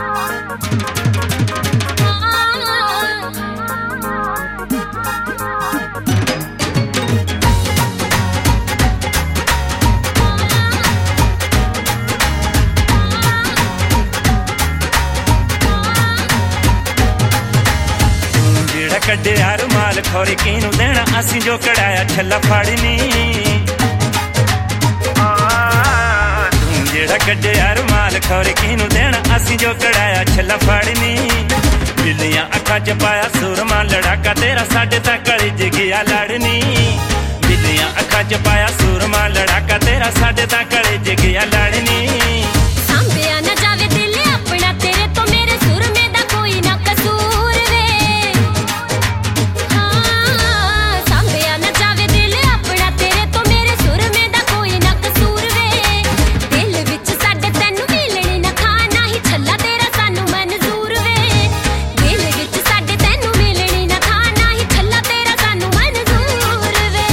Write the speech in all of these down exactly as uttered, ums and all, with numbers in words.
कड्डिया रुमाल खोरी किनू देना असी जो कढ़ाया छला फाड़नी जेड़ा कड्डिया रुमाल खोरी किनू देना असी जो कढ़ाया छला फाड़नी बिल्लियां अखा च पाया सुरमा लड़ाका तेरा साडे तक गली च गया लड़नी बिल्लियां अखा च पाया सुरमा लड़ाका तेरा साडे तक गली च गया लड़नी सांभेया ना जावे दिल अपना तेरे तो मेरे सुर में दा कोई ना कसूर वे हाँ सांभेया ना जावे दिल अपना तेरे तो मेरे सुर में दा कोई ना कसूर वे दिल विच साडे तैनू मिलनी ना खाना ही छल्ला तेरा सानू मंजूर वे दिल विच साडे तैनू मिलनी ना खाना ही छल्ला तेरा सानू मंजूर वे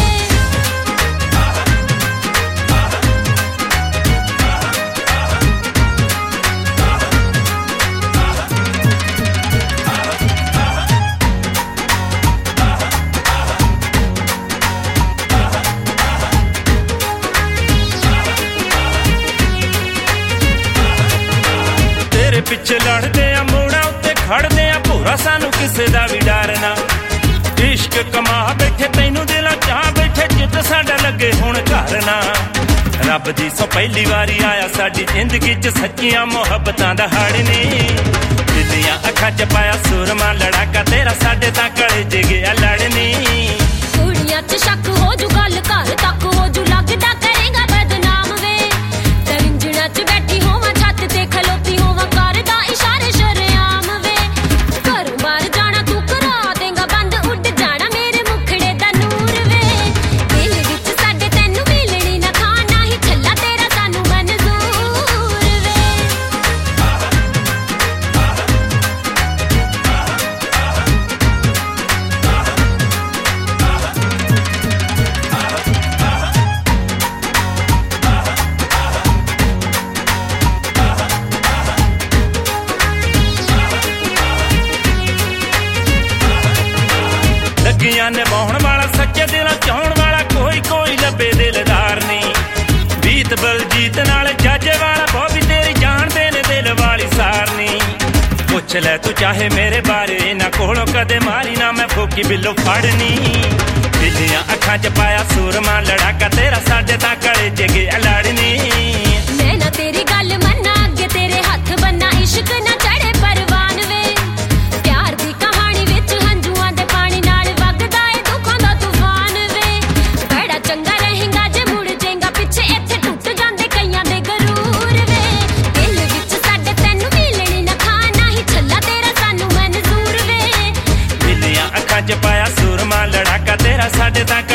तेरे पिछे लड़दे आ मोड़ा उत्ते खड़दे आ भूरा सानू किसे दा भी डर ना इश्क कमा बैठे तैनू दिला चाह बैठे जिद साडा लगे हुण घर ना रब दी सो पहली वारी आया साडी जिंदगी च सच्चियां मुहब्बतां दा हड़नी बिल्लियां अखां च पाया सुरमा लड़ाका तेरा साडे तां गले च गया लड़नी कुड़ियां च शक हो जू गल घर तक हो जू लगदा करेगा बदनाम वे दरिंजणा च बैठी होवां छत ते खलोती होवां करदा इशारे शरेआम वे घरों बाहर जाना तू करा देगा बंद उड़ जाना मेरे मुखड़े दा नूर वे दिल विच साडे तैनू मिलनी ना खाना ही छल्ला तेरा सानू मंजूर वे लगियां ने बौहण वाला सच्चे दिलों चाहण वाला कोई कोई लबे दिलदार नहीं बीत बलजीत नाल जाजे वाला बॉबी तेरी जानदे ने दिल वाली सार नहीं पुछ ले तू चाहे मेरे बारे ना कोलों कदे मारी ना मैं फूकी बिल्लो फड़नी बिल्लियां अखां च पाया सुरमा लड़ाका तेरा साडे तां गले च गया लड़नी मैं ना तेरी गल मन्ना अगे तेरे हथ बन्ना इश्क ना चढ़े परवान वे प्यार दी कहानी विच हंजुआं दे पानी नाल वगदा ए दुखां दा तूफान वे बड़ा चंगा रहेगा जे मुड़ जाएगा पिछे इत्थे टुट जांदे कईयां दे गरूर वे दिल विच साडे तैनू मिलनी ना खाना ही छल्ला तेरा सानू मंजूर वे बिल्लियां अखां च पाया सुरमा लड़ाका तेरा साडे तां